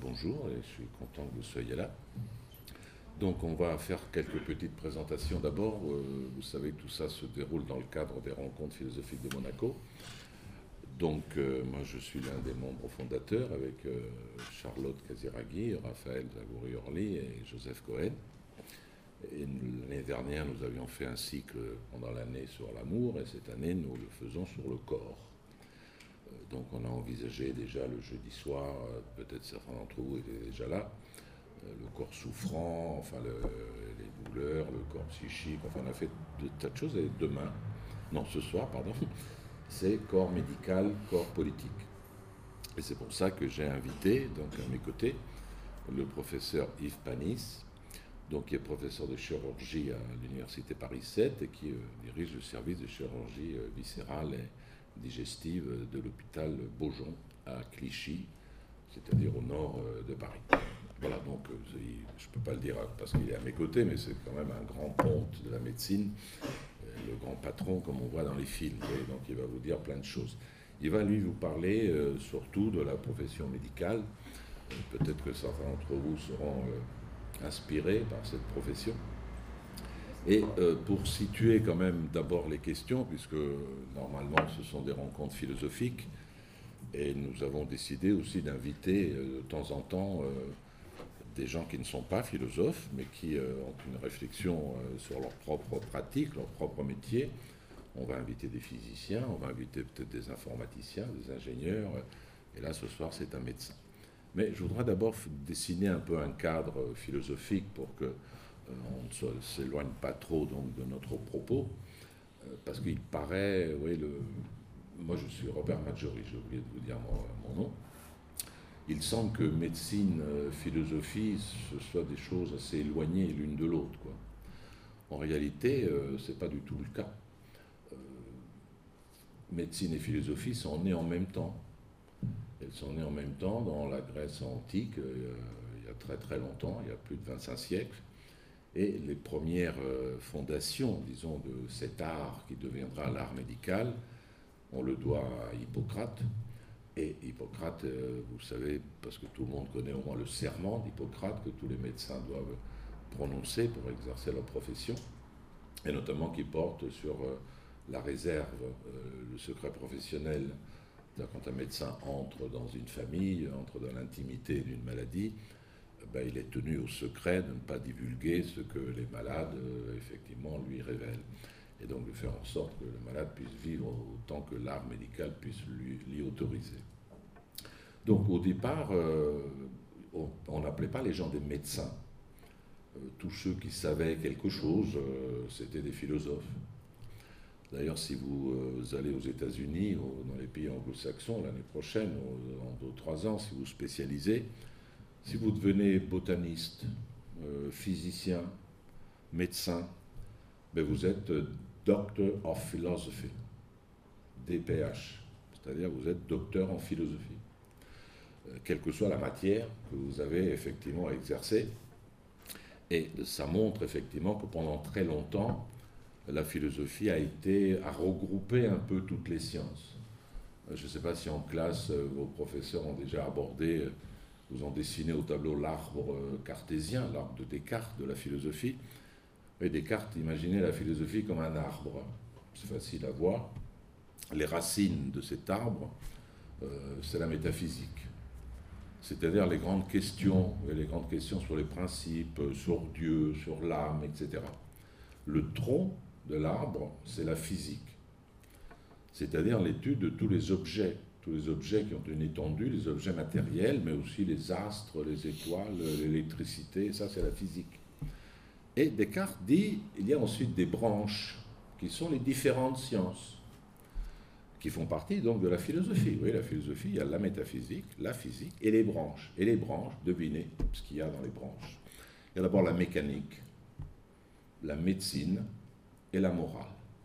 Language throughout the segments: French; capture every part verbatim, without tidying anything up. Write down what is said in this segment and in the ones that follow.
bonjour et je suis content que vous soyez là. Donc on va faire quelques petites présentations. D'abord, euh, vous savez que tout ça se déroule dans le cadre des rencontres philosophiques de Monaco. Donc euh, moi je suis l'un des membres fondateurs avec euh, Charlotte Casiraghi, Raphaël Zagouri-Orly et Joseph Cohen. Et l'année dernière nous avions fait un cycle pendant l'année sur l'amour et cette année nous le faisons sur le corps. Donc on a envisagé déjà le jeudi soir, peut-être certains d'entre vous étaient déjà là, le corps souffrant, enfin le, les douleurs, le corps psychique, enfin on a fait de tas de choses. Et demain, non ce soir, pardon, c'est corps médical, corps politique. Et c'est pour ça que j'ai invité, donc à mes côtés, le professeur Yves Panis, donc qui est professeur de chirurgie à l'université Paris sept et qui euh, dirige le service de chirurgie euh, viscérale et digestive de l'hôpital Beaujon à Clichy, c'est-à-dire au nord de Paris. Voilà, donc je ne peux pas le dire parce qu'il est à mes côtés, mais c'est quand même un grand ponte de la médecine, le grand patron comme on voit dans les films, et donc il va vous dire plein de choses. Il va lui vous parler euh, surtout de la profession médicale. Peut-être que certains d'entre vous seront euh, inspirés par cette profession. Et euh, pour situer quand même d'abord les questions, puisque normalement ce sont des rencontres philosophiques, et nous avons décidé aussi d'inviter euh, de temps en temps euh, des gens qui ne sont pas philosophes, mais qui euh, ont une réflexion euh, sur leur propre pratique, leur propre métier. On va inviter des physiciens, on va inviter peut-être des informaticiens, des ingénieurs, et là ce soir c'est un médecin. Mais je voudrais d'abord dessiner un peu un cadre philosophique pour que on ne s'éloigne pas trop donc, de notre propos, euh, parce qu'il paraît, oui, le, moi je suis Robert Maggiori, j'ai oublié de vous dire mon, mon nom, il semble que médecine, euh, philosophie, ce soit des choses assez éloignées l'une de l'autre, quoi. En réalité, euh, ce n'est pas du tout le cas. Euh, médecine et philosophie sont nées en même temps. Elles sont nées en même temps dans la Grèce antique, euh, il y a très très longtemps, il y a plus de vingt-cinq siècles. Et les premières fondations, disons, de cet art qui deviendra l'art médical, on le doit à Hippocrate. Et Hippocrate, vous savez, parce que tout le monde connaît au moins le serment d'Hippocrate que tous les médecins doivent prononcer pour exercer leur profession, et notamment qui porte sur la réserve, le secret professionnel. C'est-à-dire quand un médecin entre dans une famille, entre dans l'intimité d'une maladie, ben, il est tenu au secret de ne pas divulguer ce que les malades, euh, effectivement, lui révèlent. Et donc de faire en sorte que le malade puisse vivre autant que l'art médical puisse lui, lui autoriser. Donc au départ, euh, on n'appelait pas les gens des médecins. Euh, tous ceux qui savaient quelque chose, euh, c'était des philosophes. D'ailleurs, si vous euh, allez aux États-Unis, dans les pays anglo-saxons, l'année prochaine, en deux ou trois ans, si vous spécialisez, si vous devenez botaniste, euh, physicien, médecin, ben vous êtes Doctor of Philosophy, D P H, c'est-à-dire vous êtes docteur en philosophie, euh, quelle que soit la matière que vous avez effectivement exercée. Et ça montre effectivement que pendant très longtemps, la philosophie a été à regrouper un peu toutes les sciences. Je ne sais pas si en classe, vos professeurs ont déjà abordé, vous ont dessiné au tableau l'arbre cartésien, l'arbre de Descartes, de la philosophie. Et Descartes imaginait la philosophie comme un arbre. C'est facile à voir. Les racines de cet arbre, euh, c'est la métaphysique. C'est-à-dire les grandes questions, les grandes questions sur les principes, sur Dieu, sur l'âme, et cetera. Le tronc de l'arbre, c'est la physique. C'est-à-dire l'étude de tous les objets, tous les objets qui ont une étendue, les objets matériels, mais aussi les astres, les étoiles, l'électricité, ça c'est la physique. Et Descartes dit, il y a ensuite des branches, qui sont les différentes sciences, qui font partie donc de la philosophie. Oui, la philosophie, il y a la métaphysique, la physique et les branches. Et les branches, devinez ce qu'il y a dans les branches. Il y a d'abord la mécanique, la médecine et la morale.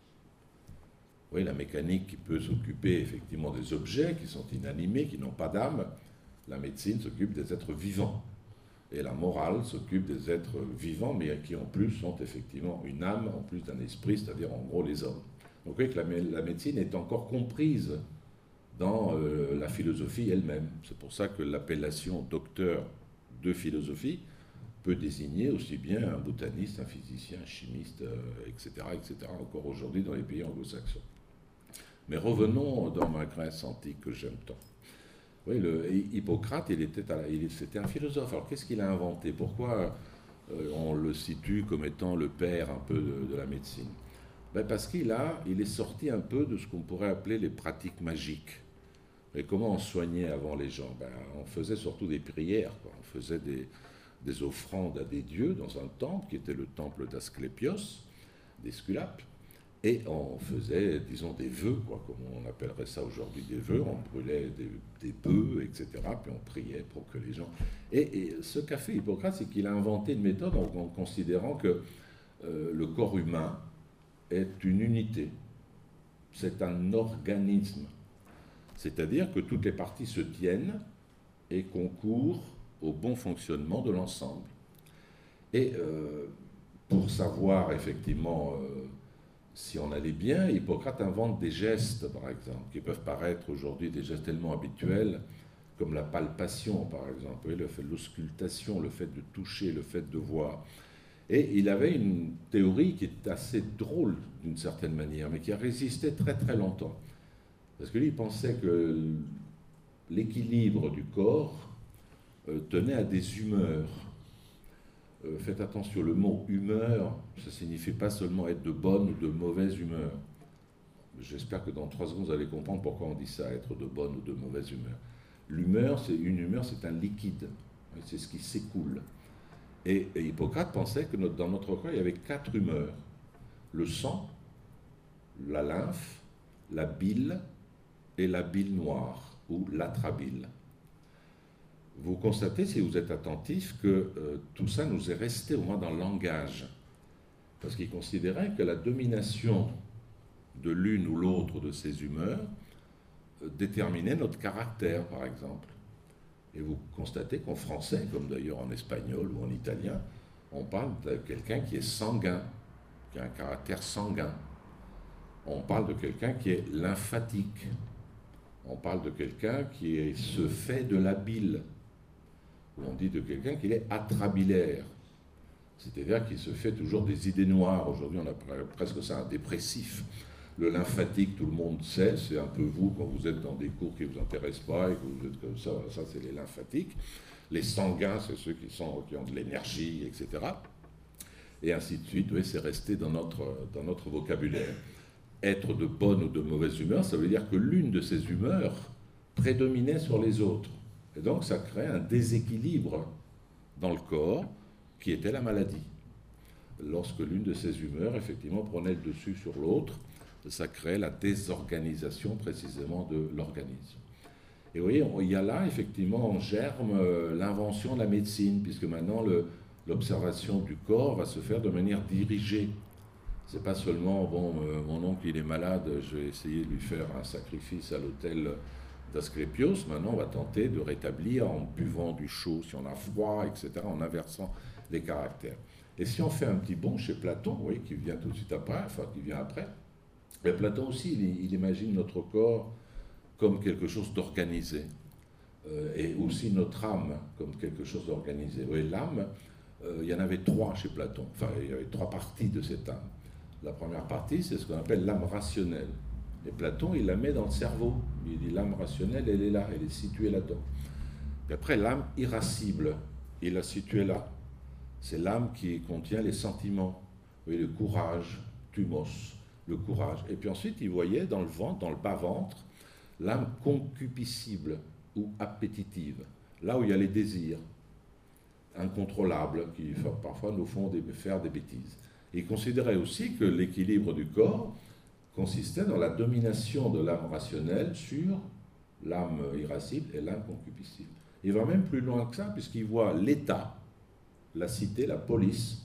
Oui, la mécanique qui peut s'occuper effectivement des objets qui sont inanimés, qui n'ont pas d'âme. La médecine s'occupe des êtres vivants. Et la morale s'occupe des êtres vivants, mais qui en plus sont effectivement une âme, en plus d'un esprit, c'est-à-dire en gros les hommes. Donc vous voyez que la, la médecine est encore comprise dans euh, la philosophie elle-même. C'est pour ça que l'appellation docteur de philosophie peut désigner aussi bien un botaniste, un physicien, un chimiste, euh, et cetera, et cetera, encore aujourd'hui dans les pays anglo-saxons. Mais revenons dans ma Grèce antique que j'aime tant. Oui, le, Hippocrate, il était, il, c'était un philosophe. Alors qu'est-ce qu'il a inventé? Pourquoi euh, on le situe comme étant le père un peu de, de la médecine? Ben parce qu'il a, il est sorti un peu de ce qu'on pourrait appeler les pratiques magiques. Et comment on soignait avant les gens? Ben, on faisait surtout des prières, quoi. On faisait des, des offrandes à des dieux dans un temple qui était le temple d'Asclépios, d'Esculape. Et on faisait, disons, des vœux, quoi, comme on appellerait ça aujourd'hui des vœux. On brûlait des, des bœufs, et cetera. Puis on priait pour que les gens... Et, et ce qu'a fait Hippocrate, c'est qu'il a inventé une méthode en, en considérant que euh, le corps humain est une unité. C'est un organisme. C'est-à-dire que toutes les parties se tiennent et concourent au bon fonctionnement de l'ensemble. Et euh, pour savoir effectivement... Euh, si on allait bien, Hippocrate invente des gestes, par exemple, qui peuvent paraître aujourd'hui des gestes tellement habituels, comme la palpation, par exemple, le fait de l'auscultation, le fait de toucher, le fait de voir. Et il avait une théorie qui est assez drôle, d'une certaine manière, mais qui a résisté très très longtemps. Parce que lui, il pensait que l'équilibre du corps euh, tenait à des humeurs. Euh, faites attention, le mot humeur, ça ne signifie pas seulement être de bonne ou de mauvaise humeur. J'espère que dans trois secondes, vous allez comprendre pourquoi on dit ça, être de bonne ou de mauvaise humeur. L'humeur, c'est une humeur, c'est un liquide, c'est ce qui s'écoule. Et, et Hippocrate pensait que notre, dans notre corps, il y avait quatre humeurs. Le sang, la lymphe, la bile et la bile noire, ou l'atrabile. Vous constatez, si vous êtes attentif, que euh, tout ça nous est resté au moins dans le langage. Parce qu'il considérait que la domination de l'une ou l'autre de ces humeurs euh, déterminait notre caractère, par exemple. Et vous constatez qu'en français, comme d'ailleurs en espagnol ou en italien, on parle de quelqu'un qui est sanguin, qui a un caractère sanguin. On parle de quelqu'un qui est lymphatique. On parle de quelqu'un qui est, se fait de la bile. On dit de quelqu'un qu'il est atrabilaire, c'est-à-dire qu'il se fait toujours des idées noires. Aujourd'hui, on a presque ça, un dépressif. Le lymphatique, tout le monde sait, c'est un peu vous quand vous êtes dans des cours qui ne vous intéressent pas et que vous êtes comme ça, ça c'est les lymphatiques. Les sanguins, c'est ceux qui, sont, qui ont de l'énergie, et cetera. Et ainsi de suite, oui, c'est resté dans notre, dans notre vocabulaire. Être de bonne ou de mauvaise humeur, ça veut dire que l'une de ces humeurs prédominait sur les autres. Et donc, ça crée un déséquilibre dans le corps qui était la maladie. Lorsque l'une de ces humeurs, effectivement, prenait le dessus sur l'autre, ça crée la désorganisation précisément de l'organisme. Et vous voyez, il y a là, effectivement, en germe l'invention de la médecine, puisque maintenant, le, l'observation du corps va se faire de manière dirigée. C'est pas seulement, bon, euh, mon oncle, il est malade, je vais essayer de lui faire un sacrifice à l'hôtel d'Asclépios. Maintenant, on va tenter de rétablir en buvant du chaud si on a froid, et cetera, en inversant les caractères. Et si on fait un petit bond chez Platon, oui, qui vient tout de suite après, enfin, qui vient après, mais Platon aussi, il, il imagine notre corps comme quelque chose d'organisé, euh, et aussi notre âme comme quelque chose d'organisé. Oui, l'âme, euh, il y en avait trois chez Platon, enfin, il y avait trois parties de cette âme. La première partie, c'est ce qu'on appelle l'âme rationnelle. Et Platon, il la met dans le cerveau. Il dit l'âme rationnelle, elle est là, elle est située là-dedans. Puis après, l'âme irascible, il l'a située là. C'est l'âme qui contient les sentiments. Oui, le courage, thumos, le courage. Et puis ensuite, il voyait dans le ventre, dans le bas-ventre, l'âme concupiscible ou appétitive. Là où il y a les désirs incontrôlables qui parfois nous font des, faire des bêtises. Et il considérait aussi que l'équilibre du corps consistait dans la domination de l'âme rationnelle sur l'âme irascible et l'âme concupiscible. Il va même plus loin que ça, puisqu'il voit l'État, la cité, la police,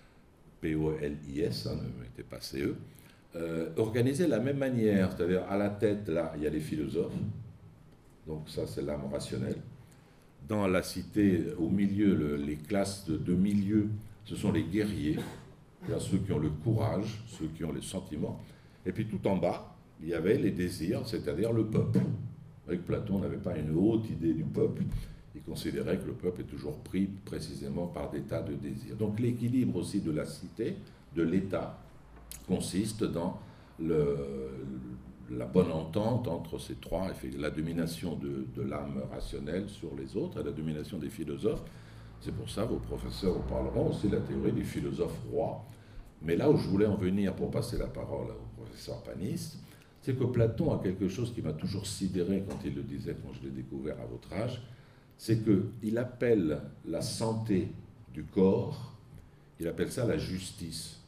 P O L I S, hein, ne mettez pas C E, euh, organisé de la même manière, c'est-à-dire à la tête, là, il y a les philosophes, donc ça c'est l'âme rationnelle. Dans la cité, au milieu, le, les classes de, de milieu, ce sont les guerriers, il y a ceux qui ont le courage, ceux qui ont les sentiments. Et puis tout en bas, il y avait les désirs, c'est-à-dire le peuple. Avec Platon n'avait pas une haute idée du peuple. Il considérait que le peuple est toujours pris précisément par des tas de désirs. Donc l'équilibre aussi de la cité, de l'État, consiste dans le, la bonne entente entre ces trois, la domination de, de l'âme rationnelle sur les autres et la domination des philosophes. C'est pour ça que vos professeurs vous parleront aussi de la théorie du philosophe roi. Mais là où je voulais en venir pour passer la parole au professeur Panis, c'est que Platon a quelque chose qui m'a toujours sidéré quand il le disait, quand je l'ai découvert à votre âge, c'est qu'il appelle la santé du corps, il appelle ça la justice.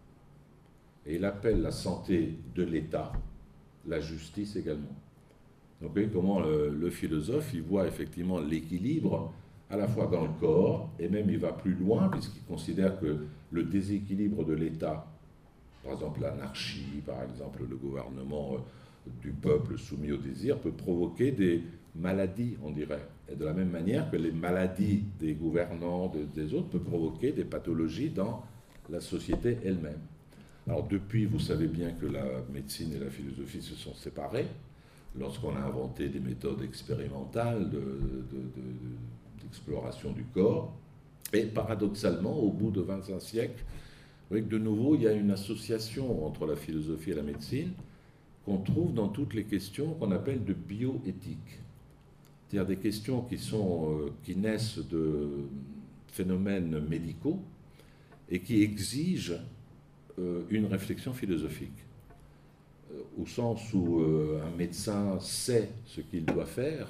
Et il appelle la santé de l'État la justice également. Donc vous voyez comment le, le philosophe, il voit effectivement l'équilibre à la fois dans le corps, et même il va plus loin, puisqu'il considère que le déséquilibre de l'État, par exemple l'anarchie, par exemple le gouvernement du peuple soumis au désir, peut provoquer des maladies, on dirait. Et de la même manière que les maladies des gouvernants, de, des autres, peuvent provoquer des pathologies dans la société elle-même. Alors depuis, vous savez bien que la médecine et la philosophie se sont séparées, lorsqu'on a inventé des méthodes expérimentales de, de, de, d'exploration du corps. Et paradoxalement, au bout de vingt-cinq siècles, vous voyez que de nouveau, il y a une association entre la philosophie et la médecine qu'on trouve dans toutes les questions qu'on appelle de bioéthique. C'est-à-dire des questions qui, sont, euh, qui naissent de phénomènes médicaux et qui exigent euh, une réflexion philosophique. Euh, au sens où euh, un médecin sait ce qu'il doit faire,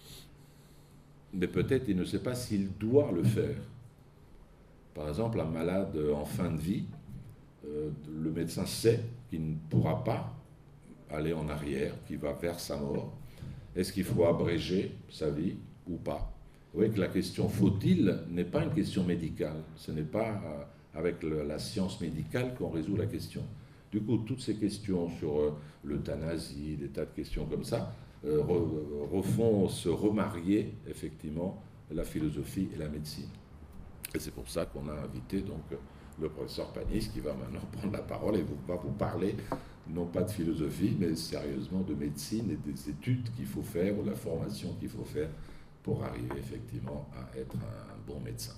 mais peut-être il ne sait pas s'il doit le faire. Par exemple, un malade en fin de vie, euh, le médecin sait qu'il ne pourra pas aller en arrière, qu'il va vers sa mort. Est-ce qu'il faut abréger sa vie ou pas? Vous voyez que la question « faut-il » n'est pas une question médicale. Ce n'est pas euh, avec le, la science médicale qu'on résout la question. Du coup, toutes ces questions sur euh, l'euthanasie, des tas de questions comme ça, euh, re, refont se remarier effectivement la philosophie et la médecine. Et c'est pour ça qu'on a invité donc le professeur Panis qui va maintenant prendre la parole et vous, va vous parler non pas de philosophie, mais sérieusement de médecine et des études qu'il faut faire ou la formation qu'il faut faire pour arriver effectivement à être un bon médecin.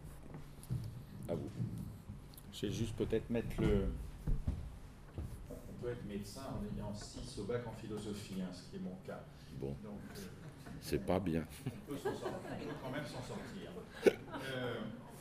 À vous. Je vais juste peut-être mettre le... On peut être médecin en ayant six au bac en philosophie, hein, ce qui est mon cas. Bon, donc euh, c'est pas bien. On peut, s'en sortir, on peut quand même s'en sortir. Euh,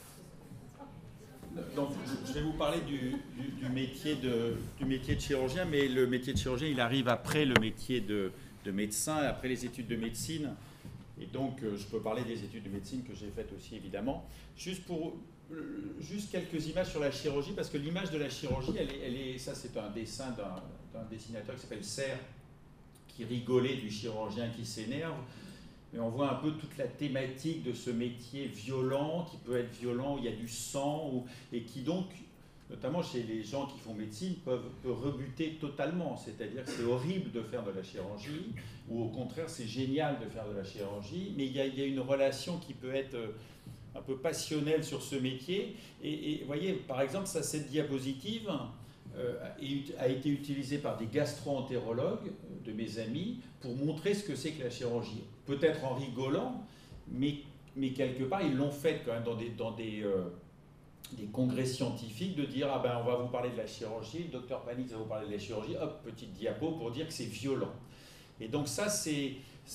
donc, je vais vous parler du, du, du, métier de, du métier de chirurgien, mais le métier de chirurgien, il arrive après le métier de, de médecin, après les études de médecine. Et donc, je peux parler des études de médecine que j'ai faites aussi, évidemment. Juste pour juste quelques images sur la chirurgie, parce que l'image de la chirurgie, elle est, elle est, ça c'est un dessin d'un dessinateur qui s'appelle Serre, qui rigolait du chirurgien qui s'énerve. Mais on voit un peu toute la thématique de ce métier violent, qui peut être violent, où il y a du sang, où, et qui donc, notamment chez les gens qui font médecine, peuvent, peuvent rebuter totalement. C'est-à-dire que c'est horrible de faire de la chirurgie, ou au contraire, c'est génial de faire de la chirurgie, mais il y a, il y a une relation qui peut être un peu passionnelle sur ce métier. Et vous voyez, par exemple, ça, cette diapositive euh, a été utilisée par des gastro-entérologues de mes amis pour montrer ce que c'est que la chirurgie. Peut-être en rigolant, mais, mais quelque part, ils l'ont fait quand même dans des, dans des, euh, des congrès scientifiques, de dire, ah ben, on va vous parler de la chirurgie, le docteur Panis va vous parler de la chirurgie, hop, petite diapo pour dire que c'est violent. Et donc ça, c'est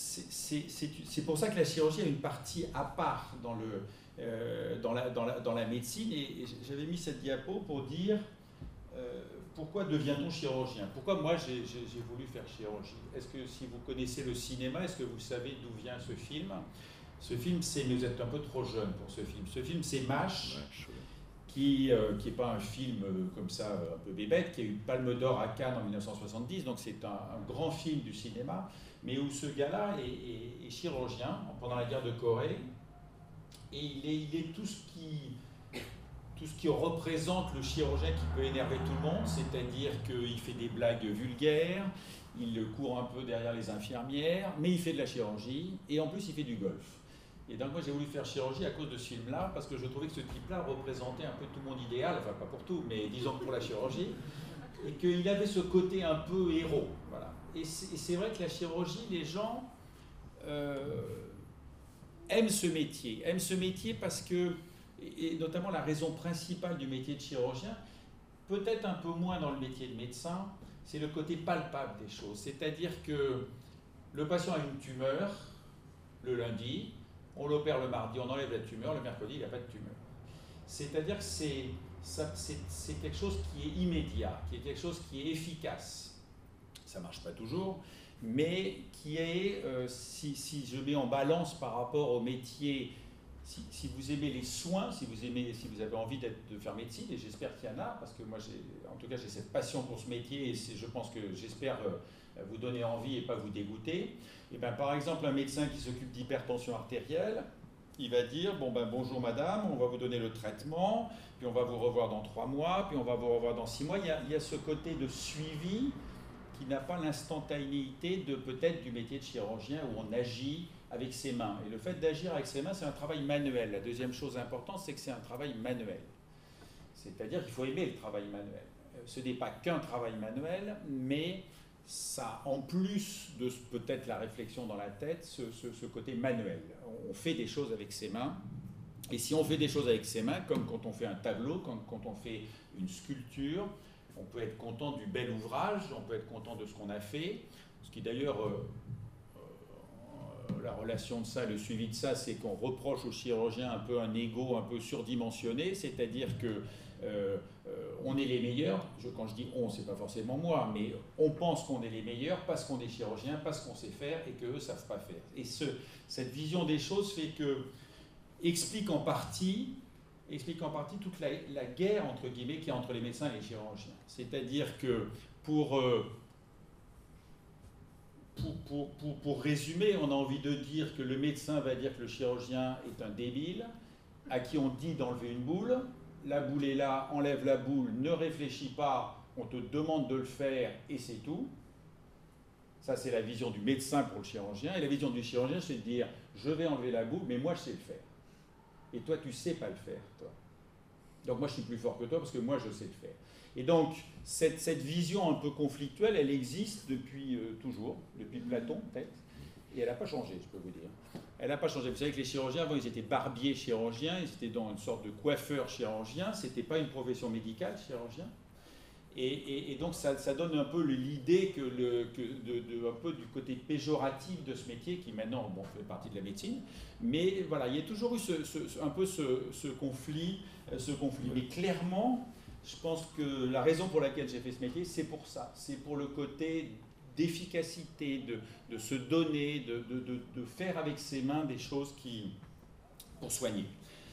pour ça que la chirurgie a une partie à part dans, le, euh, dans, la, dans, la, dans la médecine. Et, et j'avais mis cette diapo pour dire... Euh, pourquoi devient-on chirurgien? Pourquoi moi j'ai voulu faire chirurgie? Est-ce que si vous connaissez le cinéma, est-ce que vous savez d'où vient ce film? Ce film, c'est, mais vous êtes un peu trop jeune pour ce film. Ce film, c'est MASH, qui n'est euh, pas un film euh, comme ça, un peu bébête, qui a eu Palme d'Or à Cannes en mille neuf cent soixante-dix, donc c'est un, un grand film du cinéma, mais où ce gars-là est, est, est chirurgien pendant la guerre de Corée, et il est, il est tout ce qui... tout ce qui représente le chirurgien qui peut énerver tout le monde, c'est-à-dire qu'il fait des blagues vulgaires, il court un peu derrière les infirmières, mais il fait de la chirurgie, et en plus il fait du golf. Et donc moi j'ai voulu faire chirurgie à cause de ce film-là, parce que je trouvais que ce type-là représentait un peu tout mon idéal, enfin pas pour tout, mais disons pour la chirurgie, et qu'il avait ce côté un peu héros. Voilà. Et c'est vrai que la chirurgie, les gens euh, aiment ce métier. Aiment ce métier parce que, et notamment la raison principale du métier de chirurgien, peut-être un peu moins dans le métier de médecin, c'est le côté palpable des choses. C'est-à-dire que le patient a une tumeur le lundi, on l'opère le mardi, on enlève la tumeur, le mercredi, il n'a pas de tumeur. C'est-à-dire que c'est, ça, c'est, c'est quelque chose qui est immédiat, qui est quelque chose qui est efficace. Ça ne marche pas toujours, mais qui est, euh, si, si je mets en balance par rapport au métier, si, si vous aimez les soins, si vous, aimez, si vous avez envie d'être, de faire médecine, et j'espère qu'il y en a, parce que moi, j'ai, en tout cas, j'ai cette passion pour ce métier, et c'est, je pense que j'espère euh, vous donner envie et pas vous dégoûter. Et ben, par exemple, un médecin qui s'occupe d'hypertension artérielle, il va dire, bon ben bonjour madame, on va vous donner le traitement, puis on va vous revoir dans trois mois, puis on va vous revoir dans six mois. Il y a, il y a ce côté de suivi qui n'a pas l'instantanéité de peut-être du métier de chirurgien où on agit avec ses mains. Et le fait d'agir avec ses mains, c'est un travail manuel. La deuxième chose importante, c'est que c'est un travail manuel. C'est-à-dire qu'il faut aimer le travail manuel. Ce n'est pas qu'un travail manuel, mais ça, en plus de peut-être la réflexion dans la tête, ce, ce, ce côté manuel. On fait des choses avec ses mains, et si on fait des choses avec ses mains, comme quand on fait un tableau, quand, quand on fait une sculpture, on peut être content du bel ouvrage, on peut être content de ce qu'on a fait, ce qui d'ailleurs, euh, euh, la relation de ça, le suivi de ça, c'est qu'on reproche aux chirurgiens un peu un ego un peu surdimensionné, c'est-à-dire que Euh, euh, on est les meilleurs. Je, quand je dis on, c'est pas forcément moi, mais on pense qu'on est les meilleurs parce qu'on est chirurgien, parce qu'on sait faire et qu'eux ne savent pas faire. Et ce, cette vision des choses fait que, explique en partie, explique en partie toute la, la guerre entre guillemets qu'il y a entre les médecins et les chirurgiens. C'est-à-dire que pour, euh, pour, pour, pour, pour résumer, on a envie de dire que le médecin va dire que le chirurgien est un débile, à qui on dit d'enlever une boule. La boule est là, enlève la boule, ne réfléchis pas, on te demande de le faire et c'est tout. Ça, c'est la vision du médecin pour le chirurgien. Et la vision du chirurgien, c'est de dire, je vais enlever la boule, mais moi, je sais le faire. Et toi, tu ne sais pas le faire, toi. Donc moi, je suis plus fort que toi parce que moi, je sais le faire. Et donc, cette, cette vision un peu conflictuelle, elle existe depuis euh, toujours, depuis Platon, peut-être. Et elle n'a pas changé, je peux vous dire. Elle n'a pas changé. Vous savez que les chirurgiens, avant, ils étaient barbiers chirurgiens, ils étaient dans une sorte de coiffeur chirurgien. Ce n'était pas une profession médicale, chirurgien. Et, et, et donc, ça, ça donne un peu l'idée que, le, que de, de, un peu du côté péjoratif de ce métier, qui maintenant, bon, fait partie de la médecine. Mais voilà, il y a toujours eu ce, ce, un peu ce, ce, conflit, ce conflit. Mais clairement, je pense que la raison pour laquelle j'ai fait ce métier, c'est pour ça. C'est pour le côté d'efficacité, de, de se donner, de, de, de, de faire avec ses mains des choses qui, pour soigner.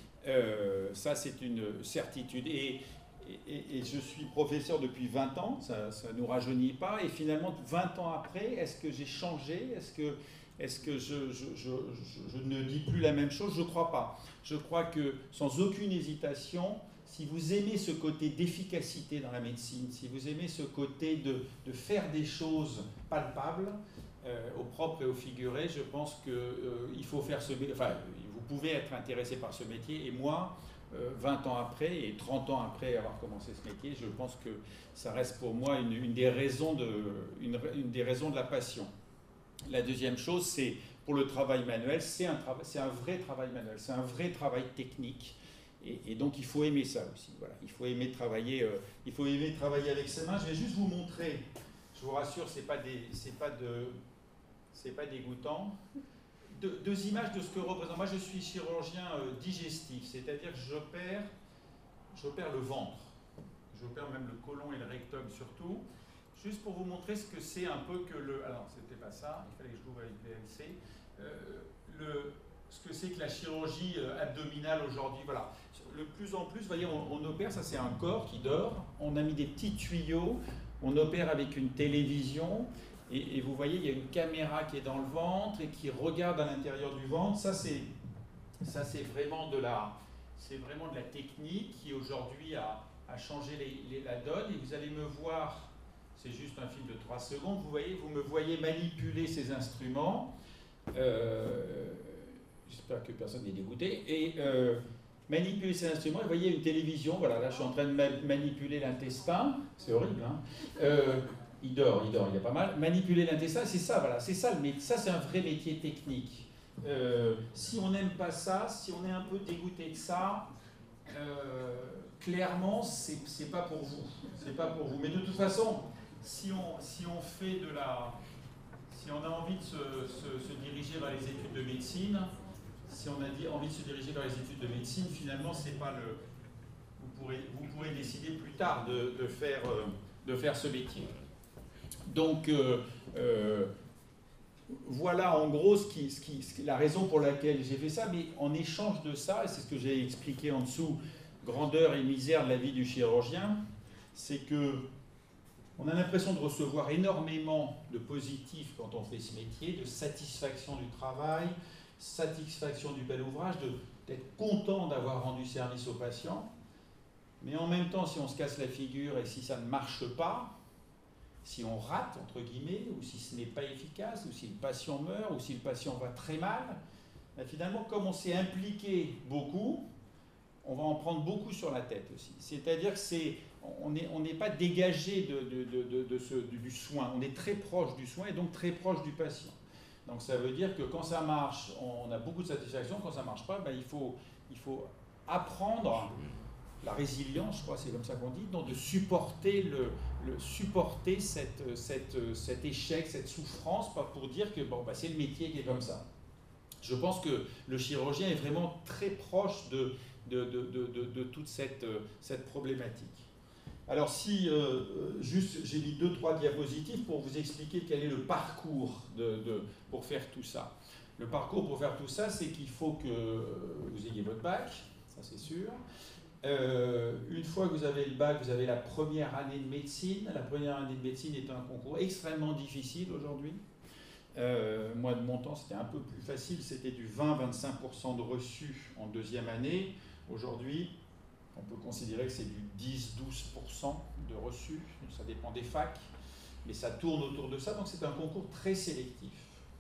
Euh, ça, c'est une certitude. Et, et, et je suis professeur depuis vingt ans, ça ne nous rajeunit pas. Et finalement, vingt ans après, est-ce que j'ai changé? Est-ce que, est-ce que je, je, je, je, je ne dis plus la même chose? Je ne crois pas. Je crois que, sans aucune hésitation, si vous aimez ce côté d'efficacité dans la médecine, si vous aimez ce côté de, de faire des choses palpables, euh, au propre et au figuré, je pense qu'il euh, faut faire ce métier. Enfin, vous pouvez être intéressé par ce métier. Et moi, euh, vingt ans après et trente ans après avoir commencé ce métier, je pense que ça reste pour moi une, une, des, raisons de, une, une des raisons de la passion. La deuxième chose, c'est pour le travail manuel, c'est un, trava- c'est un vrai travail manuel, c'est un vrai travail technique. Et, et donc il faut aimer ça aussi. Voilà. Il faut aimer travailler. Euh, il faut aimer travailler avec ses mains. Je vais juste vous montrer. Je vous rassure, c'est pas des, c'est pas de, c'est pas dégoûtant. De, deux images de ce que représente. Moi, je suis chirurgien euh, digestif, c'est-à-dire que j'opère, j'opère le ventre. J'opère même le côlon et le rectum surtout. Juste pour vous montrer ce que c'est un peu que le. Alors, c'était pas ça. Il fallait que je l'ouvre avec V L C. Euh, le ce que c'est que la chirurgie euh, abdominale aujourd'hui. Voilà. De plus en plus, vous voyez, on, on opère, ça c'est un corps qui dort, on a mis des petits tuyaux, on opère avec une télévision, et, et vous voyez, il y a une caméra qui est dans le ventre et qui regarde à l'intérieur du ventre. Ça c'est, ça c'est vraiment de la, c'est vraiment de la technique qui aujourd'hui a, a changé les, les, la donne. Et vous allez me voir, c'est juste un film de trois secondes, vous voyez, vous me voyez manipuler ces instruments. Euh, J'espère que personne n'est dégoûté. Et euh, manipuler ces instruments, vous voyez une télévision, voilà, là je suis en train de ma- manipuler l'intestin, c'est horrible, hein. Euh, Il dort, il dort, il y a pas mal. Manipuler l'intestin, c'est ça, voilà, c'est ça, mais ça c'est un vrai métier technique. Euh, si on n'aime pas ça, si on est un peu dégoûté de ça, euh, clairement, c'est, c'est pas pour vous. C'est pas pour vous. Mais de toute façon, si on, si on fait de la... Si on a envie de se, se, se diriger vers les études de médecine, si on a dit, envie de se diriger vers les études de médecine, finalement, c'est pas le... Vous pourrez, vous pourrez décider plus tard de, de, faire, euh, de faire ce métier. Donc, euh, euh, voilà en gros ce qui, ce qui, ce qui, la raison pour laquelle j'ai fait ça, mais en échange de ça, et c'est ce que j'ai expliqué en dessous, grandeur et misère de la vie du chirurgien, c'est que on a l'impression de recevoir énormément de positifs quand on fait ce métier, de satisfaction du travail, satisfaction du bel ouvrage, de, d'être content d'avoir rendu service aux patients, mais en même temps, si on se casse la figure et si ça ne marche pas, si on rate, entre guillemets, ou si ce n'est pas efficace, ou si le patient meurt, ou si le patient va très mal, ben finalement, comme on s'est impliqué beaucoup, on va en prendre beaucoup sur la tête aussi. C'est-à-dire que c'est, on n'est on n'est pas dégagé de, de, de, de, de ce, du soin, on est très proche du soin et donc très proche du patient. Donc ça veut dire que quand ça marche, on a beaucoup de satisfaction, quand ça ne marche pas, ben il faut, il faut apprendre la résilience, je crois, c'est comme ça qu'on dit, donc de supporter, le, le, supporter cette, cette, cet échec, cette souffrance, pas pour dire que bon, bah, c'est le métier qui est comme ça. Je pense que le chirurgien est vraiment très proche de, de, de, de, de, de toute cette, cette problématique. Alors si, euh, juste, j'ai mis deux, trois diapositives pour vous expliquer quel est le parcours de, de, pour faire tout ça. Le parcours pour faire tout ça, c'est qu'il faut que vous ayez votre bac, ça c'est sûr. Euh, une fois que vous avez le bac, vous avez la première année de médecine. La première année de médecine est un concours extrêmement difficile aujourd'hui. Euh, moi, de mon temps, c'était un peu plus facile. C'était du vingt à vingt-cinq pour cent de reçus en deuxième année. Aujourd'hui, on peut considérer que c'est du dix à douze pour cent de reçus. Ça dépend des facs, mais ça tourne autour de ça. Donc c'est un concours très sélectif.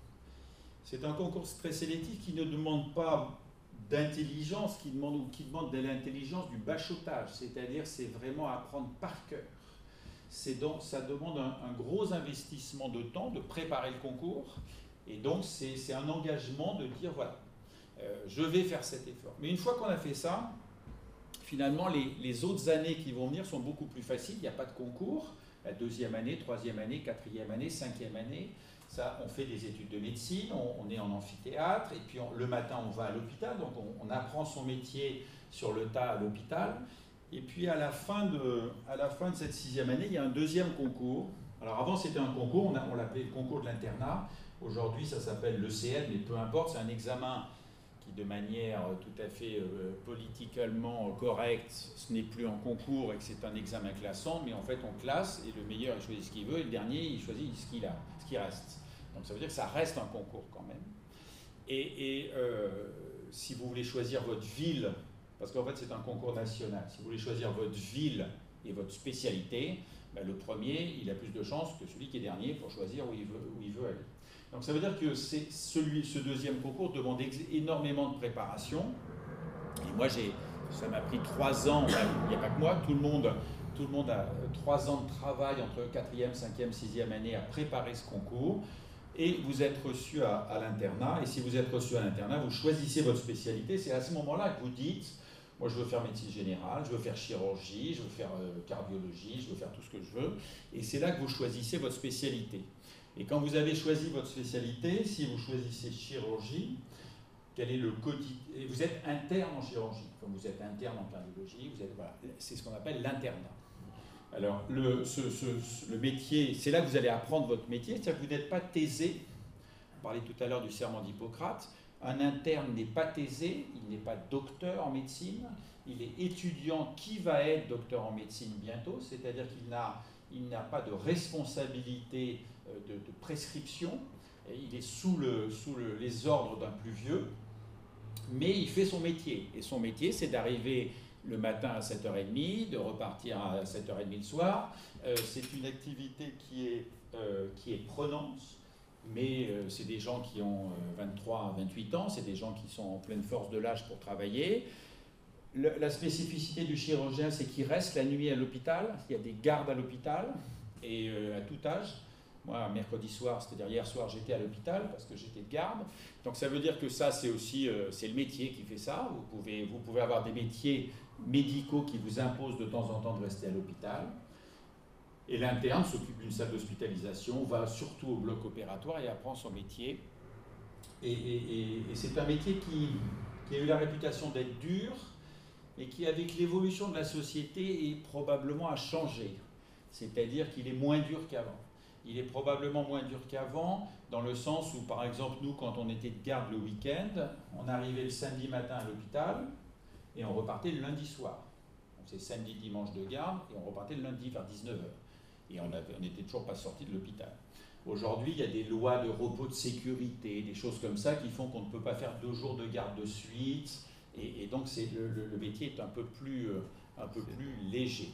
C'est un concours très sélectif qui ne demande pas d'intelligence, qui demande, ou qui demande de l'intelligence du bachotage, c'est-à-dire c'est vraiment apprendre par cœur. C'est donc, ça demande un, un gros investissement de temps, de préparer le concours, et donc c'est, c'est un engagement de dire voilà, euh, je vais faire cet effort. Mais une fois qu'on a fait ça, finalement les, les autres années qui vont venir sont beaucoup plus faciles, il n'y a pas de concours, la deuxième année, troisième année, quatrième année, cinquième année. Ça, on fait des études de médecine, on, on est en amphithéâtre, et puis on, le matin on va à l'hôpital, donc on, on apprend son métier sur le tas à l'hôpital. Et puis à la, fin de, à la fin de cette sixième année, il y a un deuxième concours. Alors avant c'était un concours, on, a, on l'appelait le concours de l'internat. Aujourd'hui ça s'appelle l'E C N, mais peu importe, c'est un examen qui de manière tout à fait euh, politiquement correcte, ce n'est plus un concours et que c'est un examen classant, mais en fait on classe et le meilleur il choisit ce qu'il veut et le dernier il choisit ce qu'il a, ce qui reste. Donc ça veut dire que ça reste un concours quand même. Et, et euh, si vous voulez choisir votre ville, parce qu'en fait c'est un concours national, si vous voulez choisir votre ville et votre spécialité, ben le premier il a plus de chances que celui qui est dernier pour choisir où il veut, où il veut aller. Donc ça veut dire que c'est celui, ce deuxième concours demande énormément de préparation. Et moi j'ai, ça m'a pris trois ans, ben, il n'y a pas que moi, tout le monde, tout le monde a trois ans de travail entre quatrième, cinquième, sixième année à préparer ce concours. Et vous êtes reçu à, à l'internat, et si vous êtes reçu à l'internat, vous choisissez votre spécialité. C'est à ce moment-là que vous dites, moi je veux faire médecine générale, je veux faire chirurgie, je veux faire euh, cardiologie, je veux faire tout ce que je veux. Et c'est là que vous choisissez votre spécialité. Et quand vous avez choisi votre spécialité, si vous choisissez chirurgie, quel est le quotidien, vous êtes interne en chirurgie, comme vous êtes interne en cardiologie, vous êtes, voilà, c'est ce qu'on appelle l'internat. Alors, le, ce, ce, le métier, c'est là que vous allez apprendre votre métier, c'est-à-dire que vous n'êtes pas thésé. On parlait tout à l'heure du serment d'Hippocrate. Un interne n'est pas thésé, il n'est pas docteur en médecine, il est étudiant qui va être docteur en médecine bientôt, c'est-à-dire qu'il n'a, il n'a pas de responsabilité de, de prescription, et il est sous, le, sous le, les ordres d'un plus vieux, mais il fait son métier. Et son métier, c'est d'arriver le matin à sept heures trente, de repartir à sept heures trente le soir. Euh, c'est une activité qui est, euh, qui est prenante, mais euh, c'est des gens qui ont euh, vingt-trois à vingt-huit ans, c'est des gens qui sont en pleine force de l'âge pour travailler. Le, la spécificité du chirurgien, c'est qu'il reste la nuit à l'hôpital, il y a des gardes à l'hôpital, et euh, à tout âge. Moi, mercredi soir, c'est-à-dire hier soir, j'étais à l'hôpital parce que j'étais de garde. Donc ça veut dire que ça, c'est aussi euh, c'est le métier qui fait ça. Vous pouvez, vous pouvez avoir des métiers médicaux qui vous imposent de temps en temps de rester à l'hôpital. Et l'interne s'occupe d'une salle d'hospitalisation, va surtout au bloc opératoire et apprend son métier. Et, et, et, et c'est un métier qui, qui a eu la réputation d'être dur et qui, avec l'évolution de la société, est probablement à changer. C'est-à-dire qu'il est moins dur qu'avant. Il est probablement moins dur qu'avant, dans le sens où, par exemple, nous, quand on était de garde le week-end, on arrivait le samedi matin à l'hôpital et on repartait le lundi soir. Donc c'est samedi, dimanche de garde et on repartait le lundi vers dix-neuf heures. Et on n'était toujours pas sorti de l'hôpital. Aujourd'hui, il y a des lois de repos de sécurité, des choses comme ça qui font qu'on ne peut pas faire deux jours de garde de suite. Et, et donc le, le, le métier est un peu plus, un peu plus léger.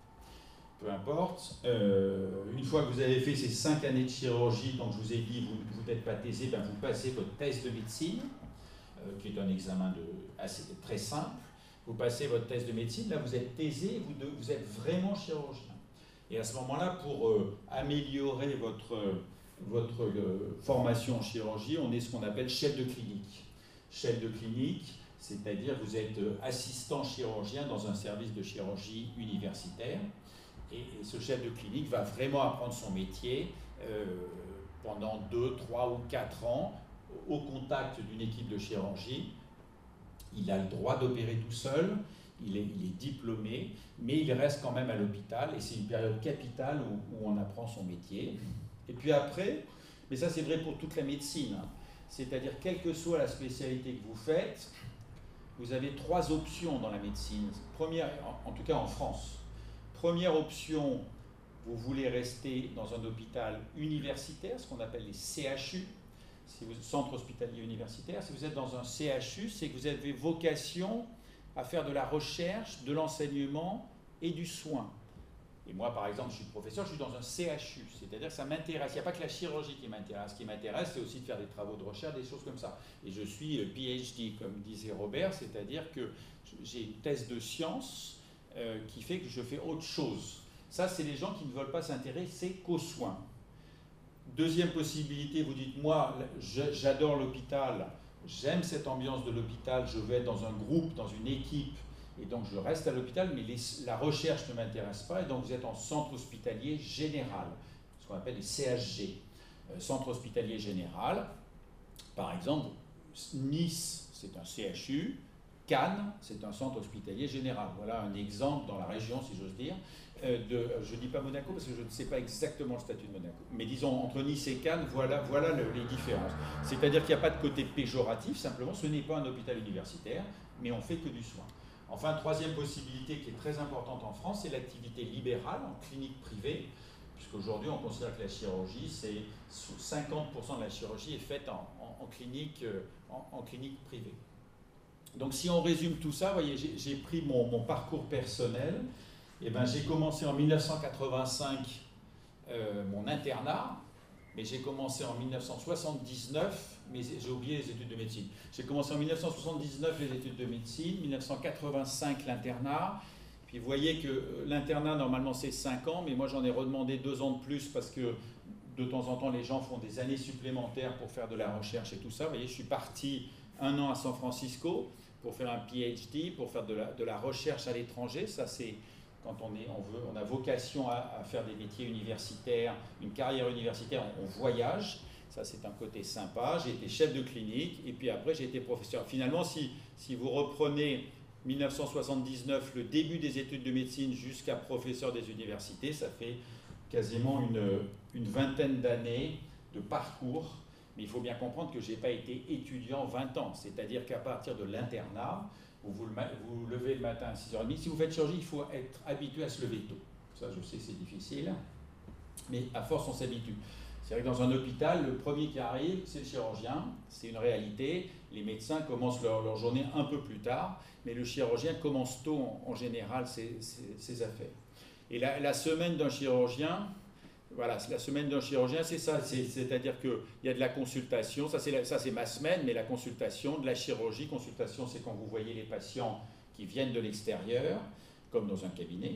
Peu importe. Euh, une fois que vous avez fait ces cinq années de chirurgie, donc je vous ai dit, vous, vous n'êtes pas taisé, ben vous passez votre test de médecine, euh, qui est un examen de, assez, très simple. Vous passez votre test de médecine, là vous êtes taisé, vous, de, vous êtes vraiment chirurgien. Et à ce moment-là, pour euh, améliorer votre, votre euh, formation en chirurgie, on est ce qu'on appelle chef de clinique. Chef de clinique, c'est-à-dire vous êtes assistant chirurgien dans un service de chirurgie universitaire. Et, et ce chef de clinique va vraiment apprendre son métier euh, pendant deux, trois ou quatre ans au contact d'une équipe de chirurgie. Il a le droit d'opérer tout seul. Il est, il est diplômé, mais il reste quand même à l'hôpital et c'est une période capitale où, où on apprend son métier. Et puis après, mais ça c'est vrai pour toute la médecine, hein, c'est-à-dire quelle que soit la spécialité que vous faites, vous avez trois options dans la médecine. Première, en, en tout cas en France. Première option, vous voulez rester dans un hôpital universitaire, ce qu'on appelle les C H U, si vous, centre hospitalier universitaire. Si vous êtes dans un C H U, c'est que vous avez vocation à faire de la recherche, de l'enseignement et du soin. Et moi, par exemple, je suis professeur, je suis dans un C H U, c'est-à-dire que ça m'intéresse. Il n'y a pas que la chirurgie qui m'intéresse. Ce qui m'intéresse, c'est aussi de faire des travaux de recherche, des choses comme ça. Et je suis P H D, comme disait Robert, c'est-à-dire que j'ai une thèse de science euh, qui fait que je fais autre chose. Ça, c'est les gens qui ne veulent pas s'intéresser qu'aux soins. Deuxième possibilité, vous dites, moi, j'adore l'hôpital, j'aime cette ambiance de l'hôpital, je vais être dans un groupe, dans une équipe, et donc je reste à l'hôpital, mais les, la recherche ne m'intéresse pas, et donc vous êtes en centre hospitalier général, ce qu'on appelle les C H G. Euh, centre hospitalier général, par exemple, Nice, c'est un C H U, Cannes, c'est un centre hospitalier général. Voilà un exemple dans la région, si j'ose dire. Euh, de, je ne dis pas Monaco parce que je ne sais pas exactement le statut de Monaco. Mais disons, entre Nice et Cannes, voilà, voilà le, les différences. C'est-à-dire qu'il n'y a pas de côté péjoratif, simplement, ce n'est pas un hôpital universitaire, mais on ne fait que du soin. Enfin, troisième possibilité qui est très importante en France, c'est l'activité libérale en clinique privée, puisqu'aujourd'hui, on considère que la chirurgie, c'est cinquante pour cent de la chirurgie est faite en, en, en, clinique, en, en clinique privée. Donc, si on résume tout ça, vous voyez, j'ai pris mon, mon parcours personnel. Eh ben, j'ai commencé en mille neuf cent quatre-vingt-cinq euh, mon internat, mais j'ai commencé en mille neuf cent soixante-dix-neuf, mais j'ai oublié les études de médecine. J'ai commencé en mille neuf cent soixante-dix-neuf les études de médecine, mille neuf cent quatre-vingt-cinq l'internat. Puis vous voyez que l'internat, normalement, c'est cinq ans, mais moi, j'en ai redemandé deux ans de plus parce que de temps en temps, les gens font des années supplémentaires pour faire de la recherche et tout ça. Vous voyez, je suis parti un an à San Francisco pour faire un P H D, pour faire de la, de la recherche à l'étranger. Ça, c'est... Quand on, est, on, veut, on a vocation à, à faire des métiers universitaires, une carrière universitaire, on, on voyage. Ça, c'est un côté sympa. J'ai été chef de clinique et puis après, j'ai été professeur. Finalement, si, si vous reprenez mille neuf cent soixante-dix-neuf, le début des études de médecine jusqu'à professeur des universités, ça fait quasiment une, une vingtaine d'années de parcours. Mais il faut bien comprendre que je n'ai pas été étudiant vingt ans. C'est-à-dire qu'à partir de l'internat, Vous vous, vous levez le matin à six heures trente. Si vous faites chirurgie, il faut être habitué à se lever tôt. Ça, je sais, c'est difficile, mais à force, on s'habitue. C'est vrai que dans un hôpital, le premier qui arrive, c'est le chirurgien. C'est une réalité. Les médecins commencent leur, leur journée un peu plus tard, mais le chirurgien commence tôt, en, en général, ses, ses, ses affaires. Et la, la semaine d'un chirurgien, voilà, la semaine d'un chirurgien, c'est ça, c'est-à-dire qu'il y a de la consultation, ça c'est ma semaine, mais la consultation, de la chirurgie, consultation c'est quand vous voyez les patients qui viennent de l'extérieur, comme dans un cabinet,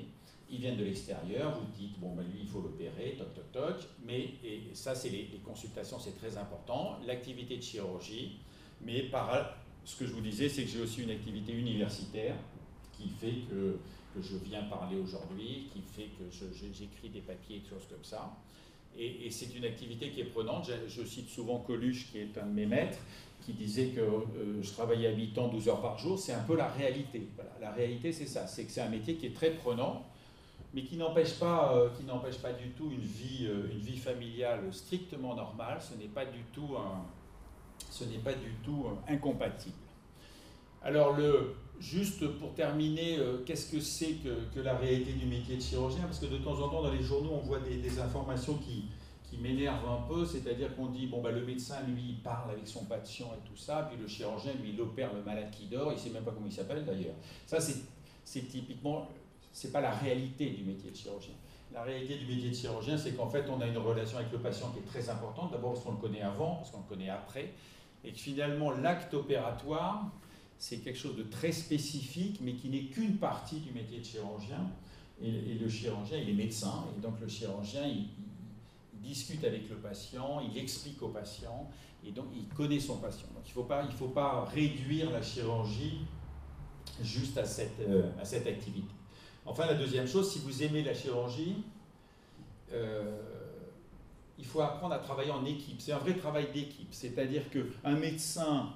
Ils viennent de l'extérieur, vous dites, bon, ben, lui, il faut l'opérer, toc, toc, toc. Mais, et ça, c'est les, les consultations, c'est très important. L'activité de chirurgie, mais par, ce que je vous disais, c'est que j'ai aussi une activité universitaire qui fait que, que je viens parler aujourd'hui, qui fait que je, je, j'écris des papiers, des choses comme ça. Et, et c'est une activité qui est prenante. Je, je cite souvent Coluche, qui est un de mes maîtres, qui disait que euh, je travaillais à mi-temps, douze heures par jour. C'est un peu la réalité. Voilà. La réalité, c'est ça. C'est que c'est un métier qui est très prenant, mais qui n'empêche pas, euh, qui n'empêche pas du tout une vie, euh, une vie familiale strictement normale. Ce n'est pas du tout, un, ce n'est pas du tout euh, incompatible. Alors, le, juste pour terminer, euh, qu'est-ce que c'est que, que la réalité du métier de chirurgien? Parce que de temps en temps, dans les journaux, on voit des, des informations qui, qui m'énervent un peu, c'est-à-dire qu'on dit, bon, bah, le médecin, lui, il parle avec son patient et tout ça, puis le chirurgien, lui, il opère le malade qui dort, il ne sait même pas comment il s'appelle d'ailleurs. Ça, c'est, c'est typiquement, c'est pas la réalité du métier de chirurgien. La réalité du métier de chirurgien, c'est qu'en fait, on a une relation avec le patient qui est très importante, d'abord parce qu'on le connaît avant, parce qu'on le connaît après, et que finalement, l'acte opératoire, c'est quelque chose de très spécifique, mais qui n'est qu'une partie du métier de chirurgien. Et, et le chirurgien, il est médecin, et donc le chirurgien, il, il, il discute avec le patient, il explique au patient, et donc il connaît son patient. Donc il ne faut pas, il faut pas réduire la chirurgie juste à cette, euh, à cette activité. Enfin, la deuxième chose, si vous aimez la chirurgie, euh, il faut apprendre à travailler en équipe. C'est un vrai travail d'équipe, c'est-à-dire qu'un médecin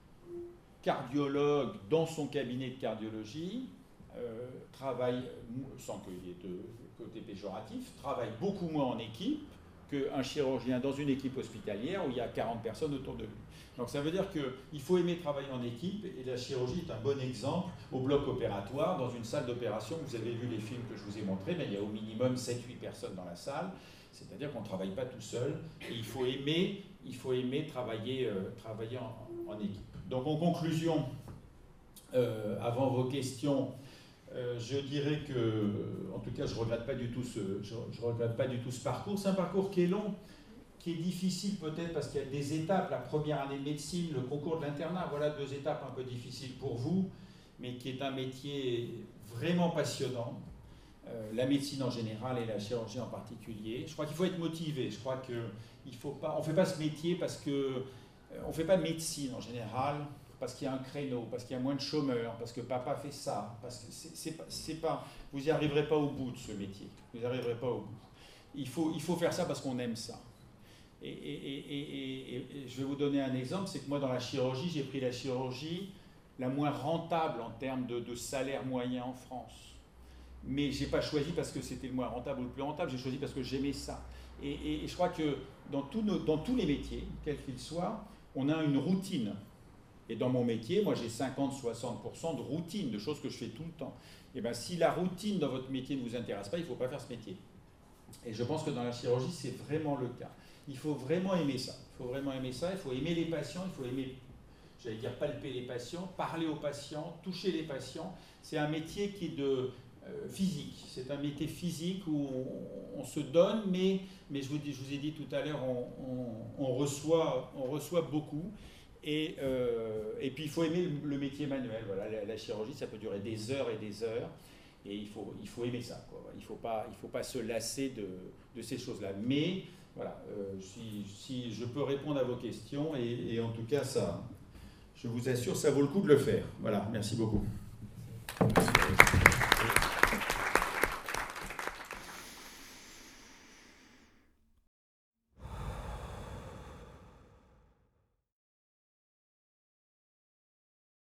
cardiologue dans son cabinet de cardiologie euh, travaille, sans qu'il y ait de côté péjoratif, travaille beaucoup moins en équipe qu'un chirurgien dans une équipe hospitalière où il y a quarante personnes autour de lui. Donc ça veut dire qu'il faut aimer travailler en équipe, et la chirurgie est un bon exemple. Au bloc opératoire, dans une salle d'opération, vous avez vu les films que je vous ai montrés, mais il y a au minimum sept huit personnes dans la salle, c'est-à-dire qu'on ne travaille pas tout seul, et il faut aimer, il faut aimer travailler, euh, travailler en, en équipe. Donc en conclusion, euh, avant vos questions, euh, je dirais que, en tout cas, je ne regrette pas du tout ce, je, je regrette pas du tout ce parcours. C'est un parcours qui est long, qui est difficile peut-être parce qu'il y a des étapes. La première année de médecine, le concours de l'internat, voilà deux étapes un peu difficiles pour vous, mais qui est un métier vraiment passionnant. Euh, la médecine en général et la chirurgie en particulier. Je crois qu'il faut être motivé. Je crois qu'il faut pas, on ne fait pas ce métier parce que on ne fait pas de médecine en général parce qu'il y a un créneau, parce qu'il y a moins de chômeurs, parce que papa fait ça, parce que c'est, c'est pas, c'est pas, vous n'y arriverez pas au bout de ce métier. Vous n'y arriverez pas au bout. Il faut, il faut faire ça parce qu'on aime ça. Et, et, et, et, et je vais vous donner un exemple, c'est que moi dans la chirurgie, j'ai pris la chirurgie la moins rentable en termes de, de salaire moyen en France. Mais je n'ai pas choisi parce que c'était le moins rentable ou le plus rentable, j'ai choisi parce que j'aimais ça. Et, et, et je crois que dans, tout nos, dans tous les métiers, quels qu'ils soient, on a une routine. Et dans mon métier, moi j'ai cinquante à soixante pour cent de routine, de choses que je fais tout le temps. Et bien si la routine dans votre métier ne vous intéresse pas, il ne faut pas faire ce métier. Et je pense que dans la chirurgie, c'est vraiment le cas. Il faut vraiment aimer ça. Il faut vraiment aimer ça, il faut aimer les patients, il faut aimer, j'allais dire palper les patients, parler aux patients, toucher les patients. C'est un métier qui est de euh, physique. C'est un métier physique où on, on se donne, mais, mais je, vous dis, je vous ai dit tout à l'heure, on, on, on, reçoit, on reçoit beaucoup. Et, euh, et puis il faut aimer le, le métier manuel. Voilà, la, la chirurgie, ça peut durer des heures et des heures. Et il faut, il faut aimer ça, quoi. Il ne faut pas, il faut pas se lasser de, de ces choses-là. Mais voilà, euh, si, si je peux répondre à vos questions, et, et en tout cas, ça, je vous assure, ça vaut le coup de le faire. Voilà, merci beaucoup.